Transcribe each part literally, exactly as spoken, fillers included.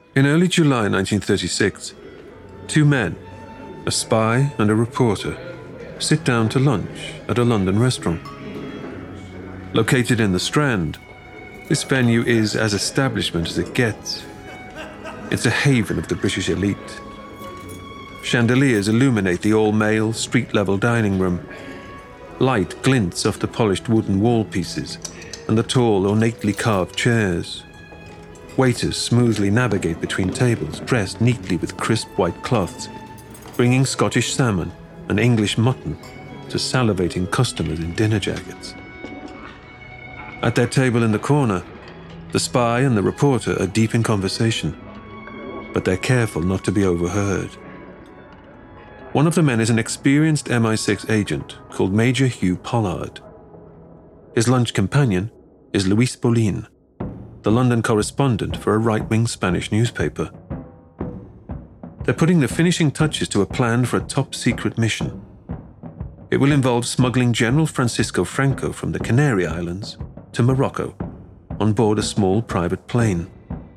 In early July nineteen thirty-six, two men, a spy and a reporter, sit down to lunch at a London restaurant. Located in the Strand, this venue is as establishment as it gets. It's a haven of the British elite. Chandeliers illuminate the all-male, street-level dining room. Light glints off the polished wooden wall pieces and the tall, ornately carved chairs. Waiters smoothly navigate between tables dressed neatly with crisp white cloths, bringing Scottish salmon and English mutton to salivating customers in dinner jackets. At their table in the corner, the spy and the reporter are deep in conversation, but they're careful not to be overheard. One of the men is an experienced M I six agent called Major Hugh Pollard. His lunch companion is Luis Bolin, the London correspondent for a right-wing Spanish newspaper. They're putting the finishing touches to a plan for a top-secret mission. It will involve smuggling General Francisco Franco from the Canary Islands to Morocco on board a small private plane.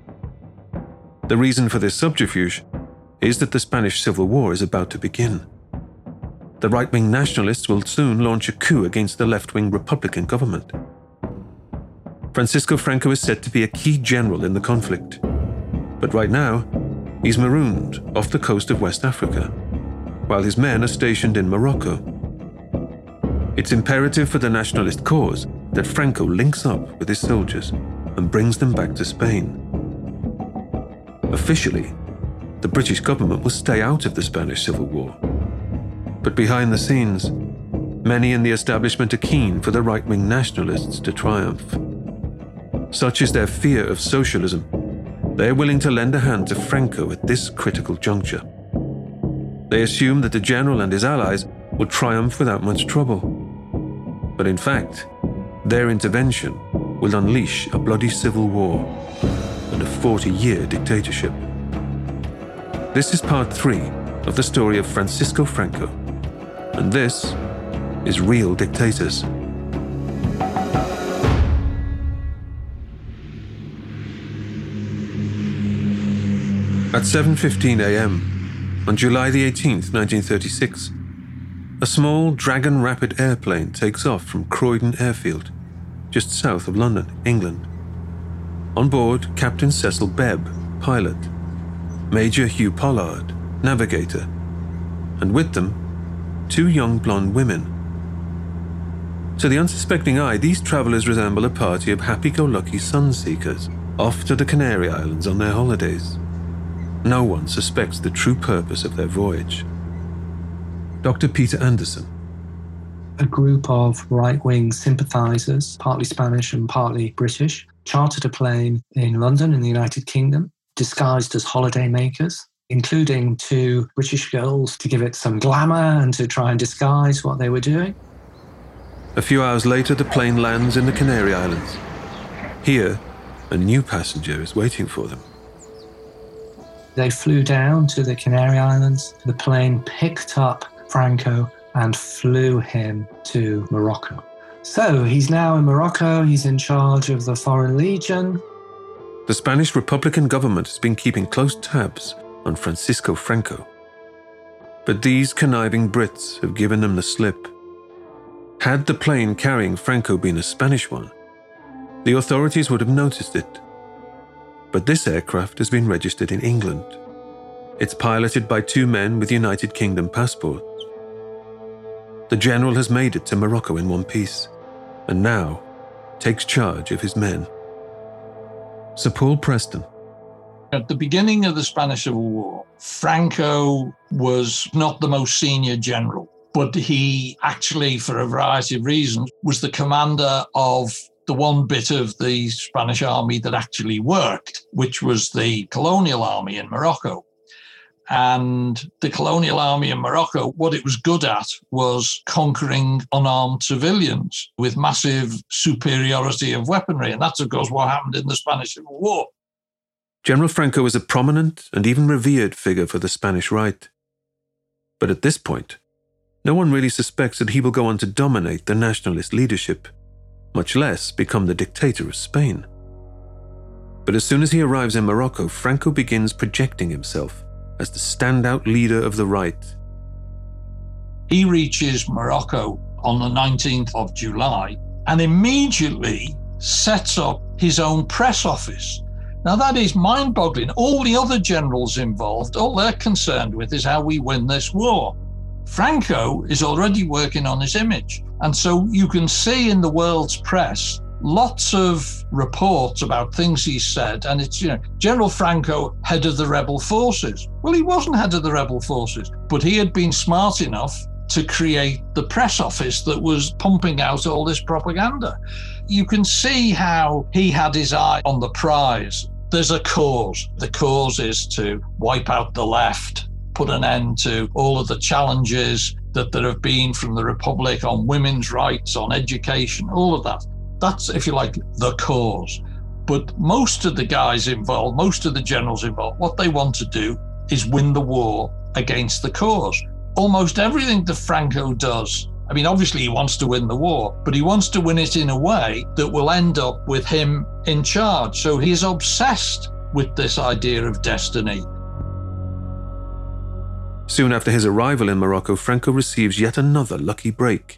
The reason for this subterfuge is that the Spanish Civil War is about to begin. The right-wing nationalists will soon launch a coup against the left-wing Republican government. Francisco Franco is said to be a key general in the conflict, but right now, he's marooned off the coast of West Africa, while his men are stationed in Morocco. It's imperative for the nationalist cause that Franco links up with his soldiers and brings them back to Spain. Officially, the British government will stay out of the Spanish Civil War. But behind the scenes, many in the establishment are keen for the right-wing nationalists to triumph. Such is their fear of socialism, they are willing to lend a hand to Franco at this critical juncture. They assume that the general and his allies will triumph without much trouble. But in fact, their intervention will unleash a bloody civil war and a forty-year dictatorship. This is part three of the story of Francisco Franco, and this is Real Dictators. At seven fifteen a m on July the eighteenth, nineteen thirty-six, a small Dragon Rapid airplane takes off from Croydon Airfield, just south of London, England. On board, Captain Cecil Bebb, pilot, Major Hugh Pollard, navigator, and with them, two young blonde women. To the unsuspecting eye, these travellers resemble a party of happy-go-lucky sun-seekers off to the Canary Islands on their holidays. No one suspects the true purpose of their voyage. Doctor Peter Anderson. A group of right-wing sympathisers, partly Spanish and partly British, chartered a plane in London in the United Kingdom, disguised as holidaymakers, including two British girls to give it some glamour and to try and disguise what they were doing. A few hours later, the plane lands in the Canary Islands. Here, a new passenger is waiting for them. They flew down to the Canary Islands. The plane picked up Franco and flew him to Morocco. So he's now in Morocco. He's in charge of the Foreign Legion. The Spanish Republican government has been keeping close tabs on Francisco Franco. But these conniving Brits have given them the slip. Had the plane carrying Franco been a Spanish one, the authorities would have noticed it. But this aircraft has been registered in England. It's piloted by two men with United Kingdom passports. The general has made it to Morocco in one piece, and now takes charge of his men. Sir Paul Preston. At the beginning of the Spanish Civil War, Franco was not the most senior general, but he actually, for a variety of reasons, was the commander of the one bit of the Spanish army that actually worked, which was the colonial army in Morocco. And the colonial army in Morocco, what it was good at was conquering unarmed civilians with massive superiority of weaponry. And that's, of course, what happened in the Spanish Civil War. General Franco is a prominent and even revered figure for the Spanish right. But at this point, no one really suspects that he will go on to dominate the nationalist leadership, much less become the dictator of Spain. But as soon as he arrives in Morocco, Franco begins projecting himself as the standout leader of the right. He reaches Morocco on the nineteenth of July and immediately sets up his own press office. Now that is mind-boggling. All the other generals involved, all they're concerned with is how we win this war. Franco is already working on his image. And so you can see in the world's press lots of reports about things he said. And it's, you know, General Franco, head of the rebel forces. Well, he wasn't head of the rebel forces, but he had been smart enough to create the press office that was pumping out all this propaganda. You can see how he had his eye on the prize. There's a cause. The cause is to wipe out the left, put an end to all of the challenges that there have been from the Republic on women's rights, on education, all of that. That's, if you like, the cause. But most of the guys involved, most of the generals involved, what they want to do is win the war against the cause. Almost everything that Franco does, I mean, obviously he wants to win the war, but he wants to win it in a way that will end up with him in charge. So he is obsessed with this idea of destiny. Soon after his arrival in Morocco, Franco receives yet another lucky break.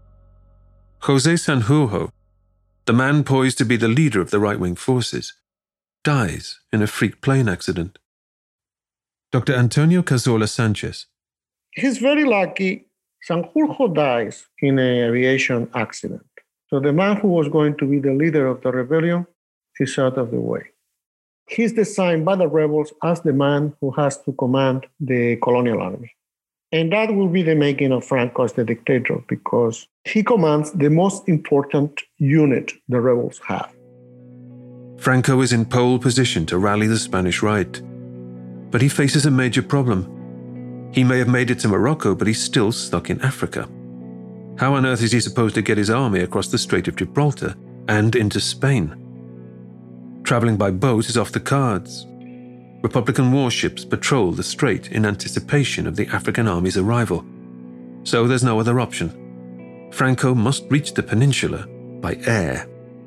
José Sanjurjo, the man poised to be the leader of the right-wing forces, dies in a freak plane accident. Doctor Antonio Cazorla Sanchez. He's very lucky. Sanjurjo dies in an aviation accident. So the man who was going to be the leader of the rebellion is out of the way. He's designed by the rebels as the man who has to command the colonial army. And that will be the making of Franco as the dictator, because he commands the most important unit the rebels have. Franco is in pole position to rally the Spanish right. But he faces a major problem. He may have made it to Morocco, but he's still stuck in Africa. How on earth is he supposed to get his army across the Strait of Gibraltar and into Spain? Traveling by boat is off the cards. Republican warships patrol the strait in anticipation of the African army's arrival. So there's no other option. Franco must reach the peninsula by air.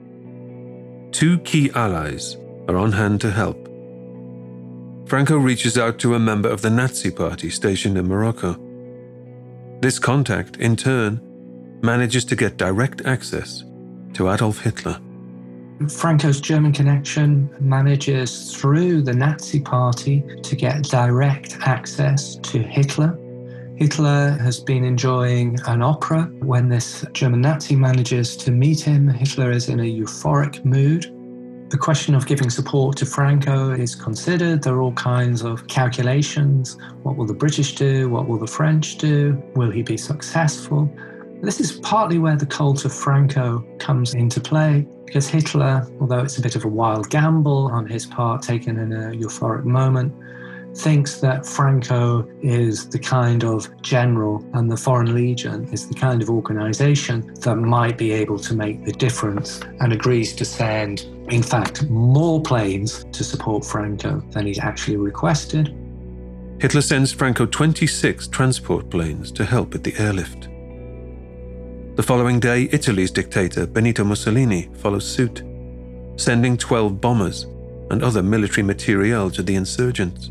Two key allies are on hand to help. Franco reaches out to a member of the Nazi Party stationed in Morocco. This contact, in turn, manages to get direct access to Adolf Hitler. Franco's German connection manages through the Nazi Party to get direct access to Hitler. Hitler has been enjoying an opera. When this German Nazi manages to meet him, Hitler is in a euphoric mood. The question of giving support to Franco is considered. There are all kinds of calculations. What will the British do? What will the French do? Will he be successful? This is partly where the cult of Franco comes into play, because Hitler, although it's a bit of a wild gamble on his part, taken in a euphoric moment, thinks that Franco is the kind of general and the Foreign Legion is the kind of organization that might be able to make the difference, and agrees to send, in fact, more planes to support Franco than he'd actually requested. Hitler sends Franco twenty-six transport planes to help with the airlift. The following day, Italy's dictator Benito Mussolini follows suit, sending twelve bombers and other military materiel to the insurgents.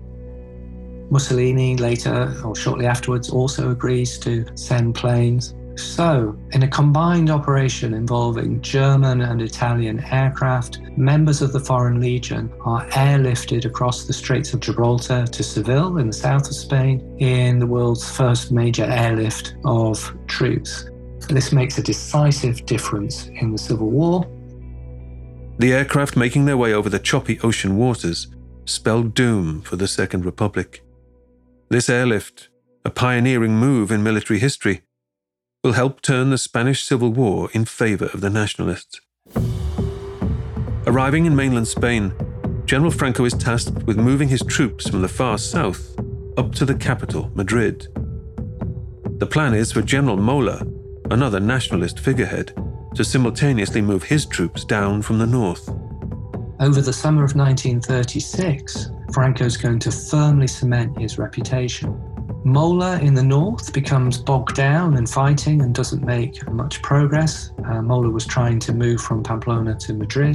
Mussolini later, or shortly afterwards, also agrees to send planes. So, in a combined operation involving German and Italian aircraft, members of the Foreign Legion are airlifted across the Straits of Gibraltar to Seville in the south of Spain in the world's first major airlift of troops. This makes a decisive difference in the Civil War. The aircraft making their way over the choppy ocean waters spelled doom for the Second Republic. This airlift, a pioneering move in military history, will help turn the Spanish Civil War in favor of the nationalists. Arriving in mainland Spain, General Franco is tasked with moving his troops from the far south up to the capital, Madrid. The plan is for General Mola, another nationalist figurehead, to simultaneously move his troops down from the north. Over the summer of nineteen thirty-six, Franco's going to firmly cement his reputation. Mola in the north becomes bogged down in fighting and doesn't make much progress. Uh, Mola was trying to move from Pamplona to Madrid.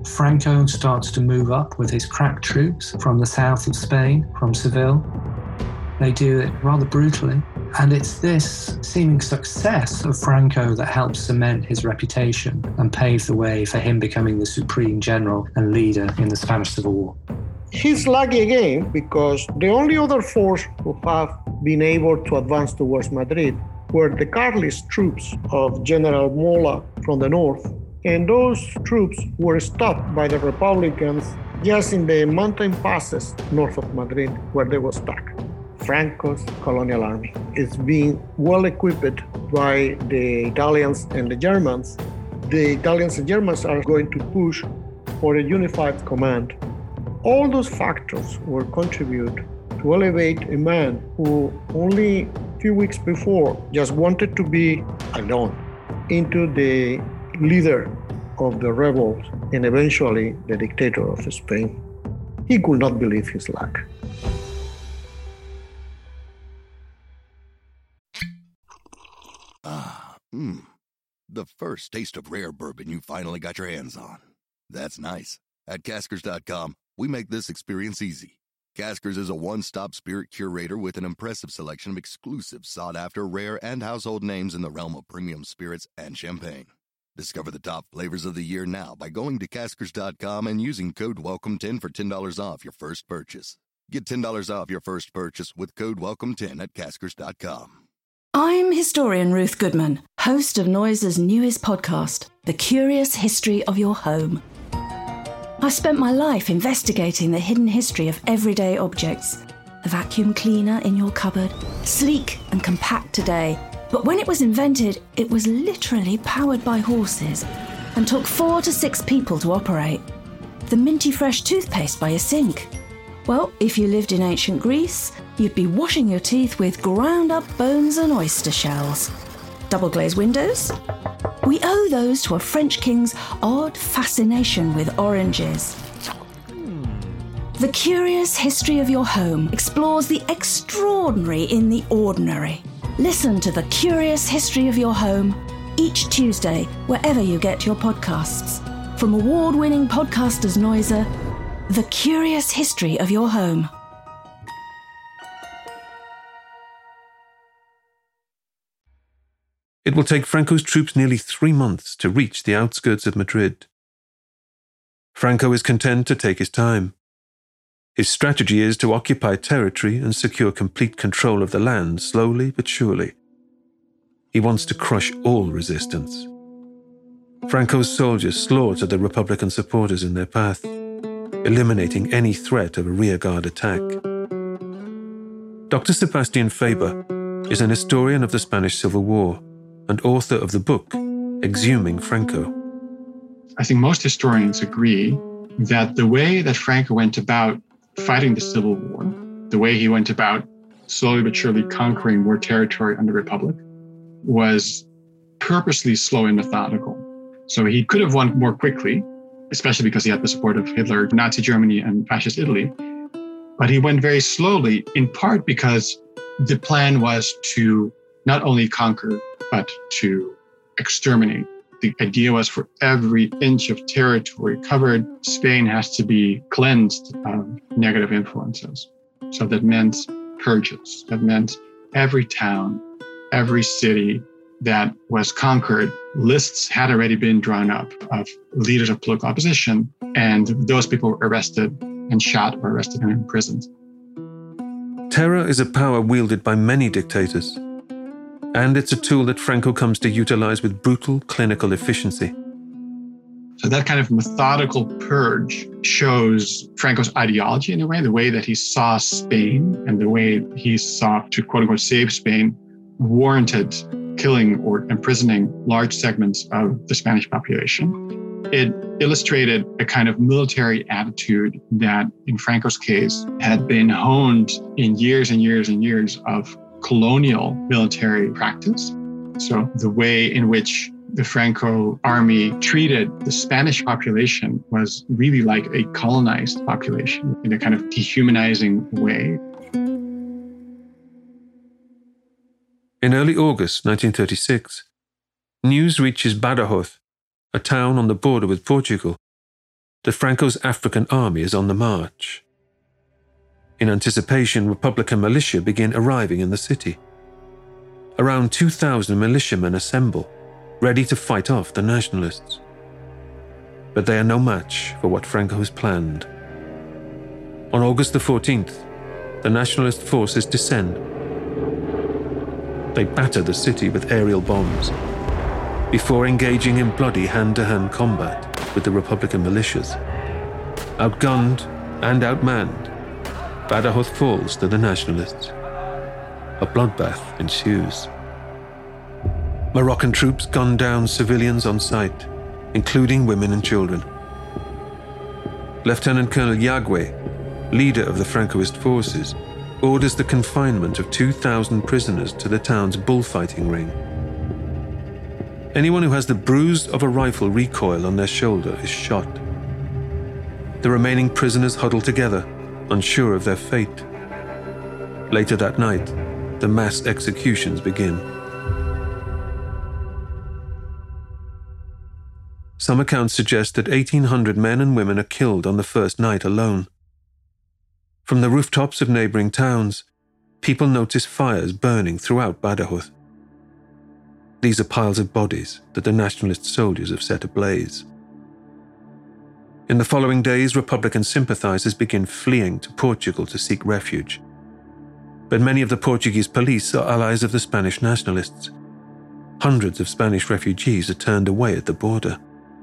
Franco starts to move up with his crack troops from the south of Spain, from Seville. They do it rather brutally, and it's this seeming success of Franco that helps cement his reputation and pave the way for him becoming the supreme general and leader in the Spanish Civil War. He's lucky again because the only other force who have been able to advance towards Madrid were the Carlist troops of General Mola from the north, and those troops were stopped by the Republicans just in the mountain passes north of Madrid where they were stuck. Franco's colonial army is being well equipped by the Italians and the Germans. The Italians and Germans are going to push for a unified command. All those factors will contribute to elevate a man who only a few weeks before just wanted to be alone into the leader of the rebels and eventually the dictator of Spain. He could not believe his luck. Ah, mmm. The first taste of rare bourbon you finally got your hands on. That's nice. At Caskers dot com, we make this experience easy. Caskers is a one-stop spirit curator with an impressive selection of exclusive, sought-after, rare, and household names in the realm of premium spirits and champagne. Discover the top flavors of the year now by going to Caskers dot com and using code welcome ten for ten dollars off your first purchase. Get ten dollars off your first purchase with code welcome ten at Caskers dot com. I'm historian Ruth Goodman, host of Noiser's newest podcast, The Curious History of Your Home. I've spent my life investigating the hidden history of everyday objects. The vacuum cleaner in your cupboard, sleek and compact today, but when it was invented, it was literally powered by horses and took four to six people to operate. The minty fresh toothpaste by your sink. Well, if you lived in ancient Greece, you'd be washing your teeth with ground-up bones and oyster shells. Double-glazed windows? We owe those to a French king's odd fascination with oranges. The Curious History of Your Home explores the extraordinary in the ordinary. Listen to The Curious History of Your Home each Tuesday, wherever you get your podcasts. From award-winning podcasters Noiser, The Curious History of Your Home. It will take Franco's troops nearly three months to reach the outskirts of Madrid. Franco is content to take his time. His strategy is to occupy territory and secure complete control of the land slowly but surely. He wants to crush all resistance. Franco's soldiers slaughter the Republican supporters in their path, eliminating any threat of a rearguard attack. Doctor Sebastian Faber is an historian of the Spanish Civil War and author of the book Exhuming Franco. I think most historians agree that the way that Franco went about fighting the Civil War, the way he went about slowly but surely conquering more territory under the Republic, was purposely slow and methodical. So he could have won more quickly, especially because he had the support of Hitler, Nazi Germany, and fascist Italy. But he went very slowly, in part because the plan was to not only conquer, but to exterminate. The idea was for every inch of territory covered, Spain has to be cleansed of negative influences. So that meant purges. That meant every town, every city that was conquered, lists had already been drawn up of leaders of political opposition, and those people were arrested and shot or arrested and imprisoned. Terror is a power wielded by many dictators, and it's a tool that Franco comes to utilize with brutal clinical efficiency. So that kind of methodical purge shows Franco's ideology in a way, the way that he saw Spain and the way he sought to quote unquote save Spain warranted killing or imprisoning large segments of the Spanish population. It illustrated a kind of military attitude that, in Franco's case, had been honed in years and years and years of colonial military practice. So the way in which the Franco army treated the Spanish population was really like a colonized population in a kind of dehumanizing way. In early August nineteen thirty-six, news reaches Badajoz, a town on the border with Portugal. that Franco's African army is on the march. In anticipation, Republican militia begin arriving in the city. Around two thousand militiamen assemble, ready to fight off the nationalists. But they are no match for what Franco has planned. On August the fourteenth, the nationalist forces descend. They batter the city with aerial bombs, before engaging in bloody hand-to-hand combat with the Republican militias. Outgunned and outmanned, Badajoz falls to the nationalists. A bloodbath ensues. Moroccan troops gun down civilians on sight, including women and children. Lieutenant Colonel Yagüe, leader of the Francoist forces, orders the confinement of two thousand prisoners to the town's bullfighting ring. Anyone who has the bruise of a rifle recoil on their shoulder is shot. The remaining prisoners huddle together, unsure of their fate. Later that night, the mass executions begin. Some accounts suggest that eighteen hundred men and women are killed on the first night alone. From the rooftops of neighboring towns, people notice fires burning throughout Badajoz. These are piles of bodies that the nationalist soldiers have set ablaze. In the following days, Republican sympathizers begin fleeing to Portugal to seek refuge. But many of the Portuguese police are allies of the Spanish nationalists. Hundreds of Spanish refugees are turned away at the border.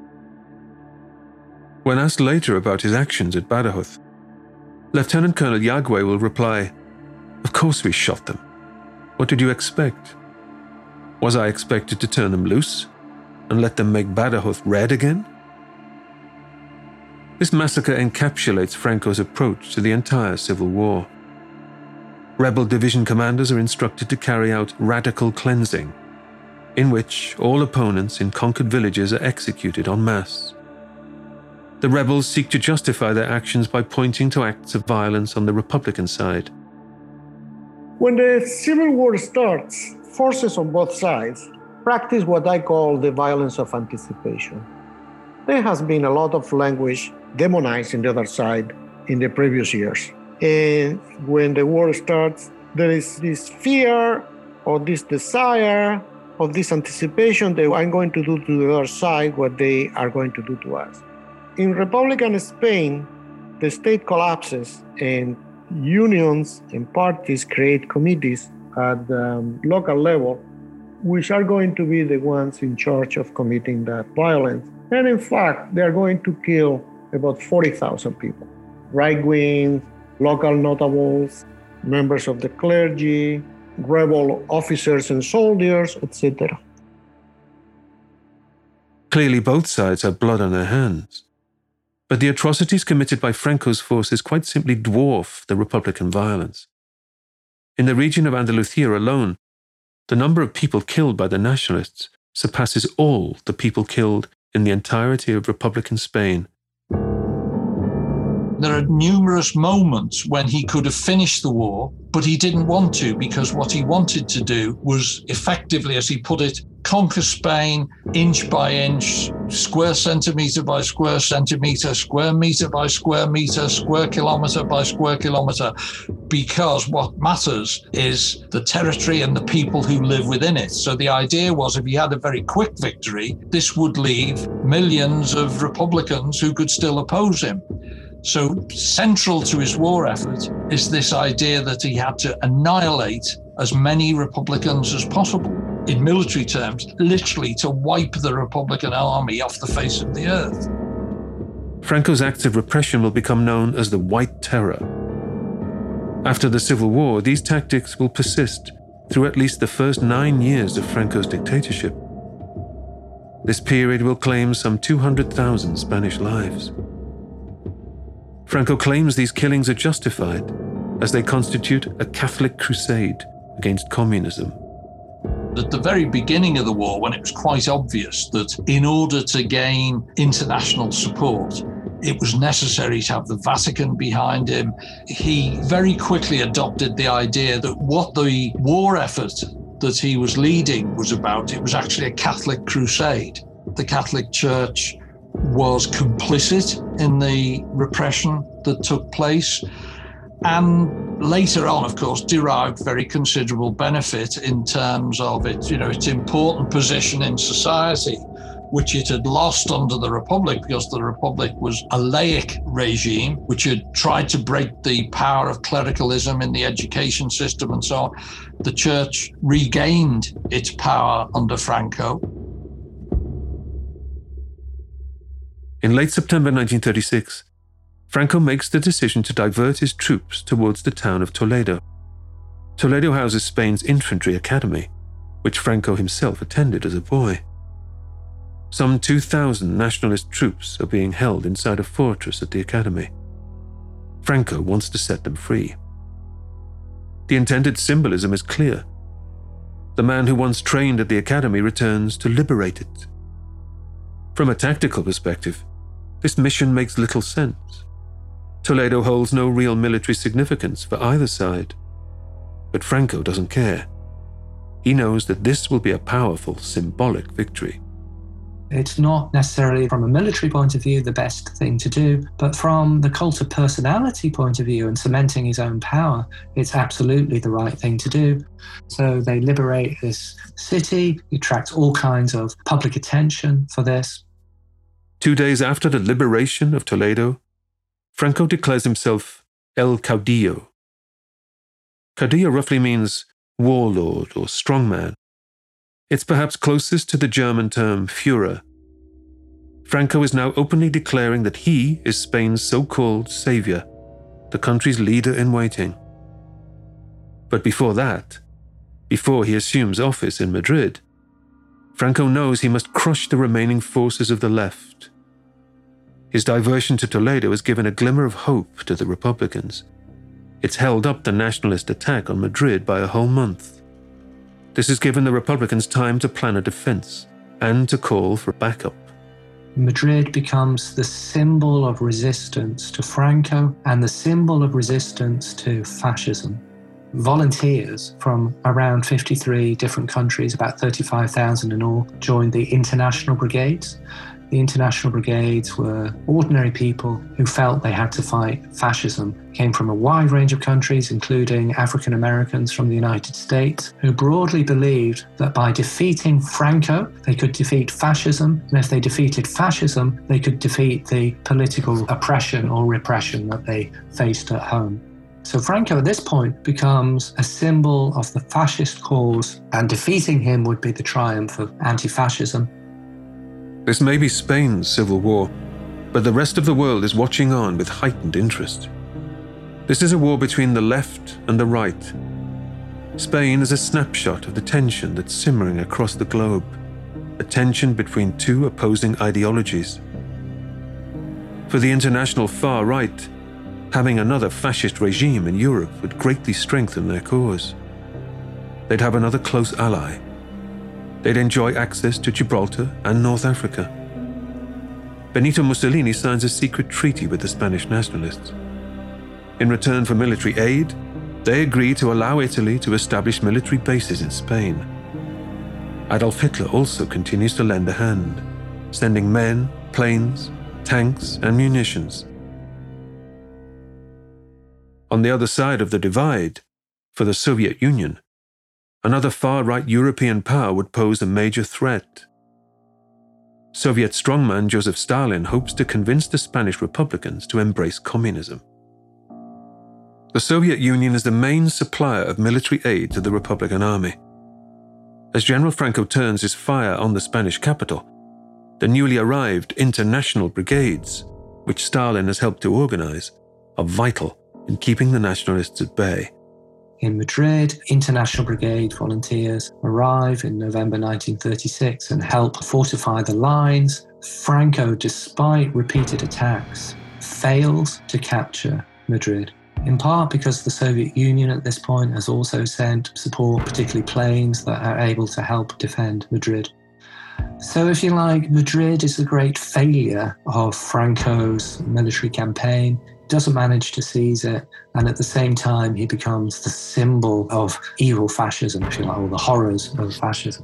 When asked later about his actions at Badajoz, Lieutenant Colonel Yagüe will reply, "Of course we shot them. What did you expect? Was I expected to turn them loose and let them make Badajoz red again?" This massacre encapsulates Franco's approach to the entire civil war. Rebel division commanders are instructed to carry out radical cleansing, in which all opponents in conquered villages are executed en masse. The rebels seek to justify their actions by pointing to acts of violence on the Republican side. When the civil war starts, forces on both sides practice what I call the violence of anticipation. There has been a lot of language demonizing the other side in the previous years. And when the war starts, there is this fear or this desire of this anticipation that I'm going to do to the other side what they are going to do to us. In Republican Spain, the state collapses and unions and parties create committees at the um, local level, which are going to be the ones in charge of committing that violence. And in fact, they are going to kill about forty thousand people. Right-wing, local notables, members of the clergy, rebel officers and soldiers, et cetera. Clearly, both sides have blood on their hands. But the atrocities committed by Franco's forces quite simply dwarf the Republican violence. In the region of Andalusia alone, the number of people killed by the nationalists surpasses all the people killed in the entirety of Republican Spain. There are numerous moments when he could have finished the war, but he didn't want to, because what he wanted to do was effectively, as he put it, conquer Spain inch by inch, square centimetre by square centimetre, square metre by square metre, square kilometre by square kilometre, because what matters is the territory and the people who live within it. So the idea was, if he had a very quick victory, this would leave millions of Republicans who could still oppose him. So central to his war effort is this idea that he had to annihilate as many Republicans as possible. In military terms, literally to wipe the Republican army off the face of the earth. Franco's acts of repression will become known as the White Terror. After the Civil War, these tactics will persist through at least the first nine years of Franco's dictatorship. This period will claim some two hundred thousand Spanish lives. Franco claims these killings are justified as they constitute a Catholic crusade against communism. At the very beginning of the war, when it was quite obvious that in order to gain international support, it was necessary to have the Vatican behind him, he very quickly adopted the idea that what the war effort that he was leading was about, it was actually a Catholic crusade. The Catholic Church was complicit in the repression that took place, and later on, of course, derived very considerable benefit in terms of its, you know, its important position in society, which it had lost under the Republic, because the Republic was a laic regime, which had tried to break the power of clericalism in the education system and so on. The church regained its power under Franco. In late September nineteen thirty-six, Franco makes the decision to divert his troops towards the town of Toledo. Toledo houses Spain's infantry academy, which Franco himself attended as a boy. Some two thousand nationalist troops are being held inside a fortress at the academy. Franco wants to set them free. The intended symbolism is clear. The man who once trained at the academy returns to liberate it. From a tactical perspective, this mission makes little sense. Toledo holds no real military significance for either side. But Franco doesn't care. He knows that this will be a powerful, symbolic victory. It's not necessarily from a military point of view the best thing to do, but from the cult of personality point of view and cementing his own power, it's absolutely the right thing to do. So they liberate this city, attract all kinds of public attention for this. Two days after the liberation of Toledo, Franco declares himself El Caudillo. Caudillo roughly means warlord or strongman. It's perhaps closest to the German term Führer. Franco is now openly declaring that he is Spain's so-called savior, the country's leader in waiting. But before that, before he assumes office in Madrid, Franco knows he must crush the remaining forces of the left. His diversion to Toledo has given a glimmer of hope to the Republicans. It's held up the nationalist attack on Madrid by a whole month. This has given the Republicans time to plan a defense and to call for backup. Madrid becomes the symbol of resistance to Franco and the symbol of resistance to fascism. Volunteers from around fifty-three different countries, about thirty-five thousand in all, joined the International Brigades. The International Brigades were ordinary people who felt they had to fight fascism. Came from a wide range of countries, including African Americans from the United States, who broadly believed that by defeating Franco, they could defeat fascism, and if they defeated fascism, they could defeat the political oppression or repression that they faced at home. So Franco at this point becomes a symbol of the fascist cause, and defeating him would be the triumph of anti-fascism. This may be Spain's civil war, but the rest of the world is watching on with heightened interest. This is a war between the left and the right. Spain is a snapshot of the tension that's simmering across the globe, a tension between two opposing ideologies. For the international far right, having another fascist regime in Europe would greatly strengthen their cause. They'd have another close ally. They'd enjoy access to Gibraltar and North Africa. Benito Mussolini signs a secret treaty with the Spanish nationalists. In return for military aid, they agree to allow Italy to establish military bases in Spain. Adolf Hitler also continues to lend a hand, sending men, planes, tanks, and munitions. On the other side of the divide, for the Soviet Union, another far-right European power would pose a major threat. Soviet strongman Joseph Stalin hopes to convince the Spanish Republicans to embrace communism. The Soviet Union is the main supplier of military aid to the Republican Army. As General Franco turns his fire on the Spanish capital, the newly arrived international brigades, which Stalin has helped to organize, are vital in keeping the nationalists at bay. In Madrid, International Brigade volunteers arrive in November nineteen thirty-six and help fortify the lines. Franco, despite repeated attacks, fails to capture Madrid, in part because the Soviet Union at this point has also sent support, particularly planes, that are able to help defend Madrid. So if you like, Madrid is the great failure of Franco's military campaign. Doesn't manage to seize it, and at the same time he becomes the symbol of evil fascism, if you like, or the horrors of fascism.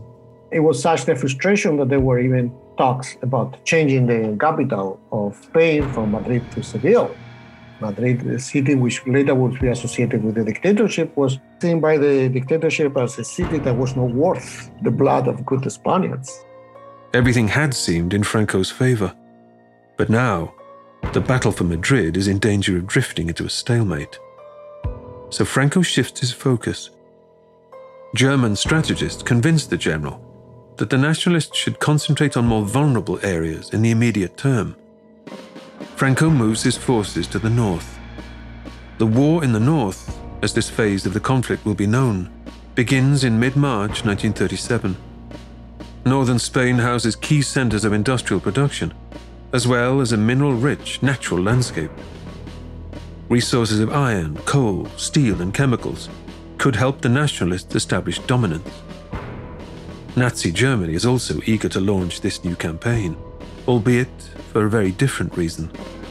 It was such the frustration that there were even talks about changing the capital of Spain from Madrid to Seville. Madrid, the city which later would be associated with the dictatorship, was seen by the dictatorship as a city that was not worth the blood of good Spaniards. Everything had seemed in Franco's favor. But now, the battle for Madrid is in danger of drifting into a stalemate. So Franco shifts his focus. German strategists convinced the general that the nationalists should concentrate on more vulnerable areas in the immediate term. Franco moves his forces to the north. The war in the north, as this phase of the conflict will be known, begins in mid-March nineteen thirty-seven. Northern Spain houses key centers of industrial production, as well as a mineral-rich natural landscape. Resources of iron, coal, steel, and chemicals could help the nationalists establish dominance. Nazi Germany is also eager to launch this new campaign, albeit for a very different reason.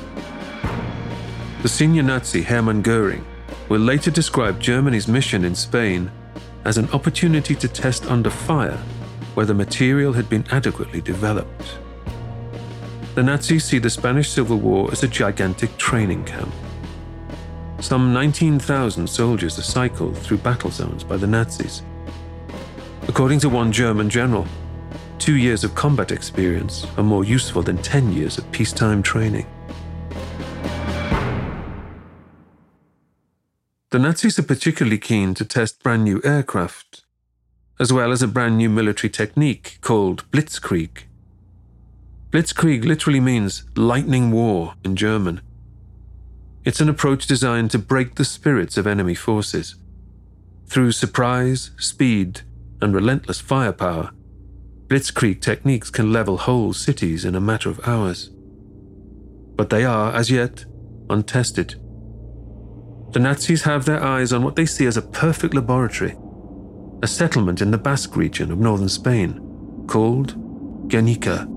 The senior Nazi Hermann Göring will later describe Germany's mission in Spain as an opportunity to test under fire whether material had been adequately developed. The Nazis see the Spanish Civil War as a gigantic training camp. Some nineteen thousand soldiers are cycled through battle zones by the Nazis. According to one German general, two years of combat experience are more useful than ten years of peacetime training. The Nazis are particularly keen to test brand new aircraft, as well as a brand new military technique called Blitzkrieg. Blitzkrieg literally means lightning war in German. It's an approach designed to break the spirits of enemy forces. Through surprise, speed, and relentless firepower, Blitzkrieg techniques can level whole cities in a matter of hours. But they are, as yet, untested. The Nazis have their eyes on what they see as a perfect laboratory, a settlement in the Basque region of northern Spain called Guernica.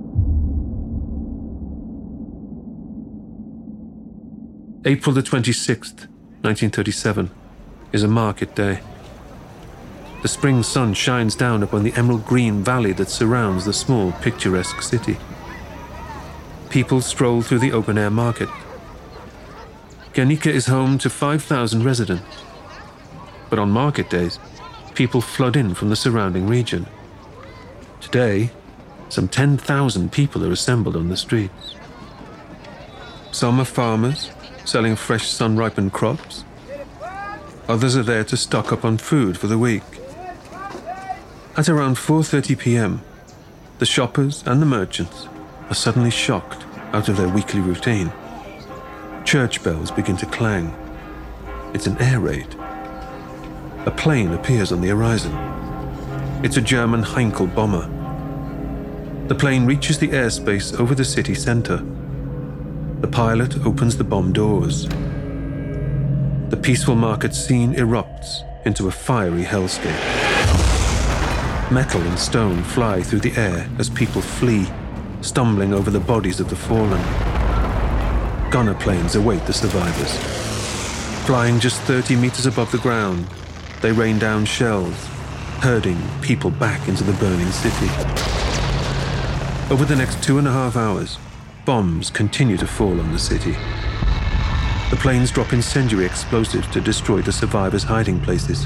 April the twenty-sixth, nineteen thirty-seven, is a market day. The spring sun shines down upon the emerald green valley that surrounds the small, picturesque city. People stroll through the open-air market. Guernica is home to five thousand residents. But on market days, people flood in from the surrounding region. Today, some ten thousand people are assembled on the streets. Some are farmers, selling fresh sun-ripened crops. Others are there to stock up on food for the week. At around four thirty p.m., the shoppers and the merchants are suddenly shocked out of their weekly routine. Church bells begin to clang. It's an air raid. A plane appears on the horizon. It's a German Heinkel bomber. The plane reaches the airspace over the city center. The pilot opens the bomb doors. The peaceful market scene erupts into a fiery hellscape. Metal and stone fly through the air as people flee, stumbling over the bodies of the fallen. Gunner planes await the survivors. Flying just thirty meters above the ground, they rain down shells, herding people back into the burning city. Over the next two and a half hours, bombs continue to fall on the city. The planes drop incendiary explosives to destroy the survivors' hiding places.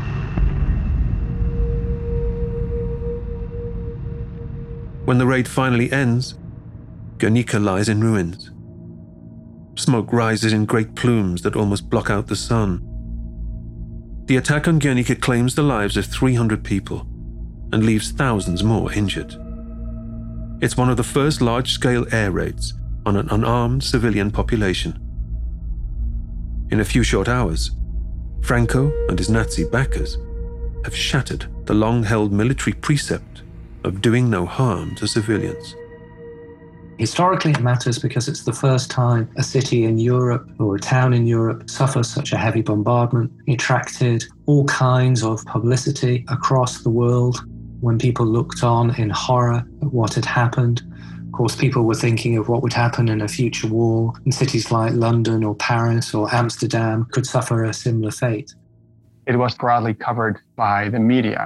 When the raid finally ends, Guernica lies in ruins. Smoke rises in great plumes that almost block out the sun. The attack on Guernica claims the lives of three hundred people and leaves thousands more injured. It's one of the first large-scale air raids on an unarmed civilian population. In a few short hours, Franco and his Nazi backers have shattered the long-held military precept of doing no harm to civilians. Historically, it matters because it's the first time a city in Europe or a town in Europe suffers such a heavy bombardment. It attracted all kinds of publicity across the world when people looked on in horror at what had happened. Of course, people were thinking of what would happen in a future war, and cities like London or Paris or Amsterdam could suffer a similar fate. It was broadly covered by the media.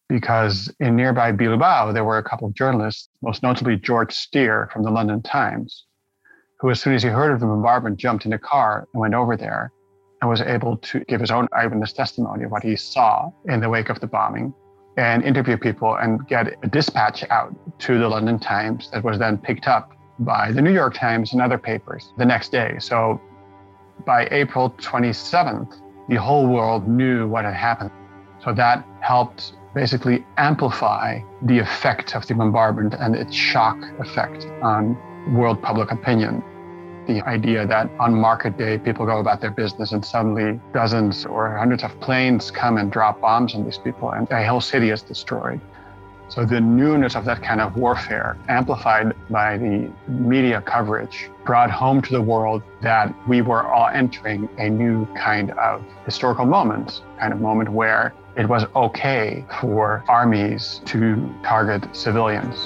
because in nearby Bilbao, there were a couple of journalists, most notably George Steer from the London Times, who, as soon as he heard of the bombardment, jumped in a car and went over there and was able to give his own eyewitness testimony of what he saw in the wake of the bombing and interview people and get a dispatch out to the London Times that was then picked up by the New York Times and other papers the next day. So by April twenty-seventh, the whole world knew what had happened. So that helped basically amplify the effect of the bombardment and its shock effect on world public opinion. The idea that on market day, people go about their business and suddenly dozens or hundreds of planes come and drop bombs on these people and a whole city is destroyed. So the newness of that kind of warfare, amplified by the media coverage, brought home to the world that we were all entering a new kind of historical moment, kind of moment where it was okay for armies to target civilians.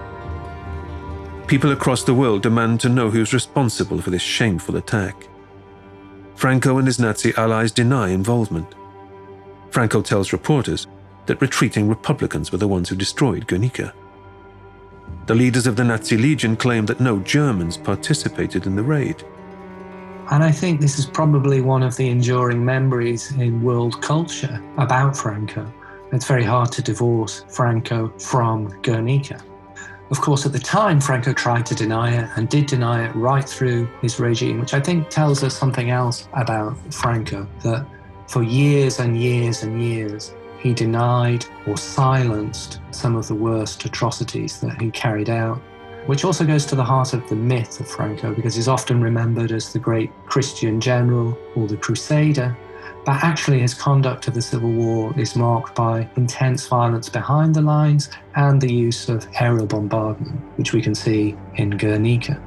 People across the world demand to know who's responsible for this shameful attack. Franco and his Nazi allies deny involvement. Franco tells reporters that retreating Republicans were the ones who destroyed Guernica. The leaders of the Nazi Legion claim that no Germans participated in the raid. And I think this is probably one of the enduring memories in world culture about Franco. It's very hard to divorce Franco from Guernica. Of course, at the time, Franco tried to deny it and did deny it right through his regime, which I think tells us something else about Franco, that for years and years and years, he denied or silenced some of the worst atrocities that he carried out, which also goes to the heart of the myth of Franco, because he's often remembered as the great Christian general or the crusader. But actually his conduct of the Civil War is marked by intense violence behind the lines and the use of aerial bombardment, which we can see in Guernica.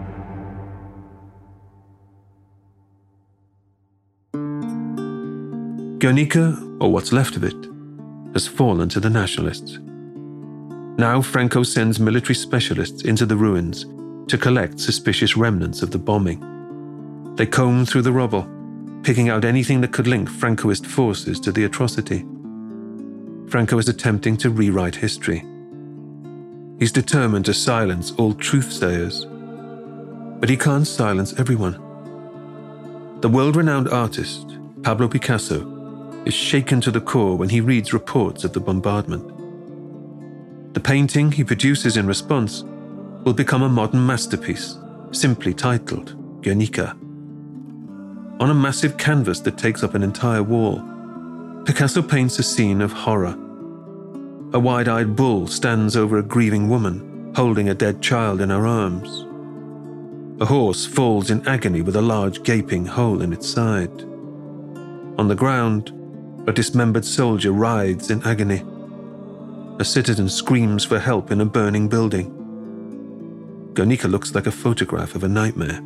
Guernica, or what's left of it, has fallen to the nationalists. Now Franco sends military specialists into the ruins to collect suspicious remnants of the bombing. They comb through the rubble, picking out anything that could link Francoist forces to the atrocity. Franco is attempting to rewrite history. He's determined to silence all truth-sayers, but he can't silence everyone. The world-renowned artist, Pablo Picasso, is shaken to the core when he reads reports of the bombardment. The painting he produces in response will become a modern masterpiece, simply titled Guernica. On a massive canvas that takes up an entire wall, Picasso paints a scene of horror. A wide-eyed bull stands over a grieving woman, holding a dead child in her arms. A horse falls in agony with a large gaping hole in its side. On the ground, a dismembered soldier writhes in agony. A citizen screams for help in a burning building. Guernica looks like a photograph of a nightmare.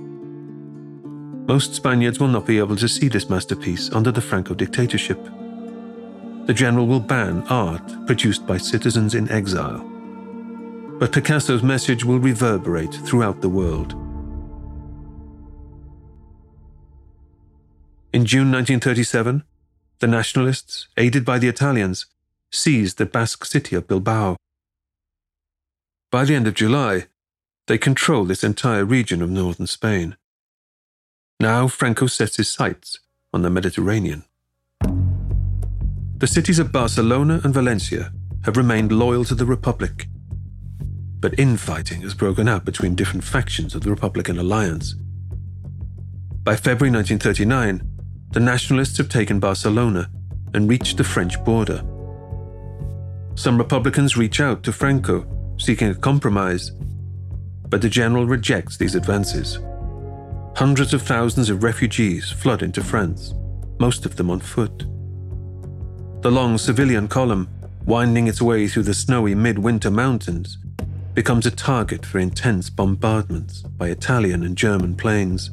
Most Spaniards will not be able to see this masterpiece under the Franco dictatorship. The general will ban art produced by citizens in exile. But Picasso's message will reverberate throughout the world. In June nineteen thirty-seven, the nationalists, aided by the Italians, seized the Basque city of Bilbao. By the end of July, they control this entire region of northern Spain. Now Franco sets his sights on the Mediterranean. The cities of Barcelona and Valencia have remained loyal to the Republic, but infighting has broken out between different factions of the Republican alliance. By February nineteen thirty-nine, the nationalists have taken Barcelona and reached the French border. Some Republicans reach out to Franco, seeking a compromise, but the general rejects these advances. Hundreds of thousands of refugees flood into France, most of them on foot. The long civilian column, winding its way through the snowy midwinter mountains, becomes a target for intense bombardments by Italian and German planes.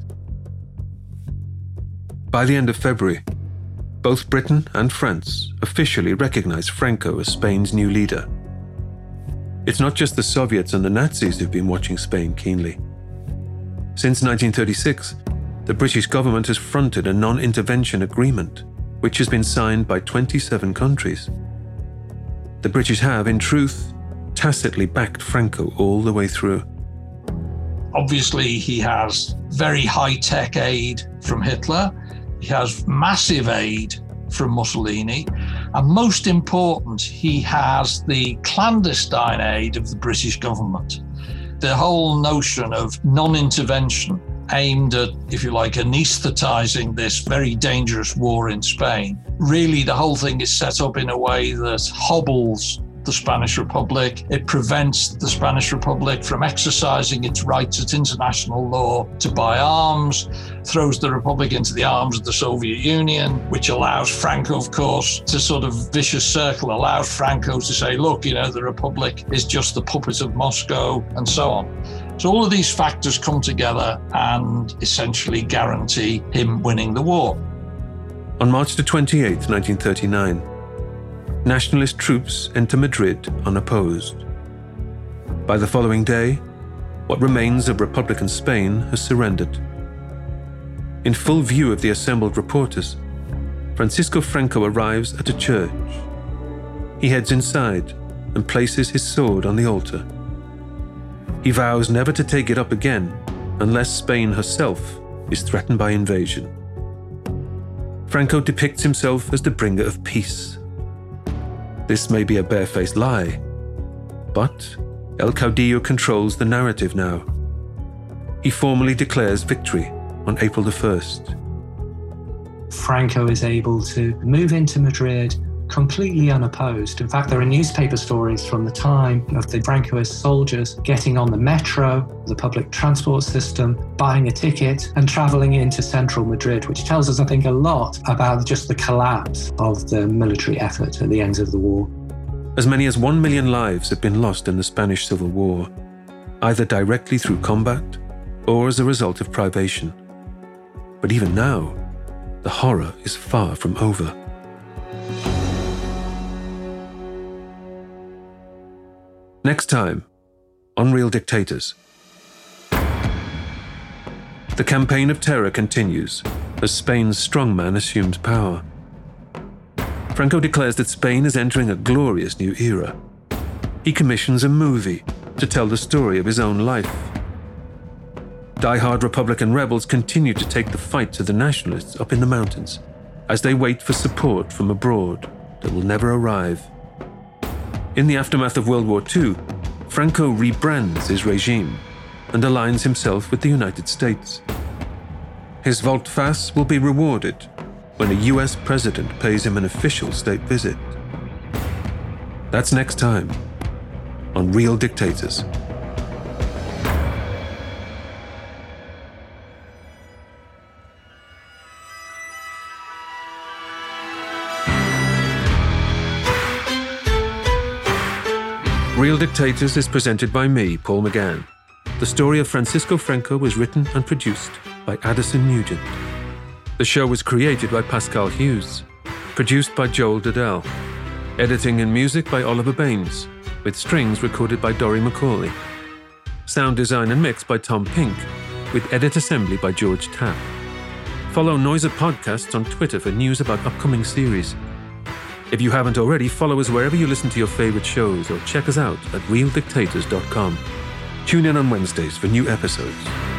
By the end of February, both Britain and France officially recognize Franco as Spain's new leader. It's not just the Soviets and the Nazis who've been watching Spain keenly. Since nineteen thirty-six, the British government has fronted a non-intervention agreement, which has been signed by twenty-seven countries. the British have, in truth, tacitly backed Franco all the way through. Obviously, he has very high-tech aid from Hitler. He has massive aid from Mussolini. And most important, he has the clandestine aid of the British government. The whole notion of non-intervention aimed at, if you like, anaesthetizing this very dangerous war in Spain. Really, the whole thing is set up in a way that hobbles the Spanish Republic. It prevents the Spanish Republic from exercising its rights at international law to buy arms, throws the Republic into the arms of the Soviet Union, which allows Franco, of course, to sort of vicious circle, allows Franco to say, look, you know, the Republic is just the puppet of Moscow, and so on. So all of these factors come together and essentially guarantee him winning the war. On March the twenty-eighth, nineteen thirty-nine, nationalist troops enter Madrid unopposed. By the following day, what remains of Republican Spain has surrendered. In full view of the assembled reporters, Francisco Franco arrives at a church. He heads inside and places his sword on the altar. He vows never to take it up again unless Spain herself is threatened by invasion. Franco depicts himself as the bringer of peace. This may be a barefaced lie, but El Caudillo controls the narrative now. He formally declares victory on April the first. Franco is able to move into Madrid completely unopposed. In fact, there are newspaper stories from the time of the Francoist soldiers getting on the metro, the public transport system, buying a ticket and travelling into central Madrid, which tells us, I think, a lot about just the collapse of the military effort at the end of the war. As many as one million lives have been lost in the Spanish Civil War, either directly through combat or as a result of privation. But even now, the horror is far from over. Next time, on Real Dictators. The campaign of terror continues as Spain's strongman assumes power. Franco declares that Spain is entering a glorious new era. He commissions a movie to tell the story of his own life. Die-hard Republican rebels continue to take the fight to the nationalists up in the mountains as they wait for support from abroad that will never arrive. In the aftermath of World War Two, Franco rebrands his regime and aligns himself with the United States. His volte-face will be rewarded when a U S president pays him an official state visit. That's next time on Real Dictators. Real Dictators is presented by me, Paul McGann. The story of Francisco Franco was written and produced by Addison Nugent. The show was created by Pascal Hughes, produced by Joel Duddell, editing and music by Oliver Baines, with strings recorded by Dory McCauley, sound design and mix by Tom Pink, with edit assembly by George Tapp. Follow Noiser Podcasts on Twitter for news about upcoming series. If you haven't already, follow us wherever you listen to your favorite shows or check us out at real dictators dot com. Tune in on Wednesdays for new episodes.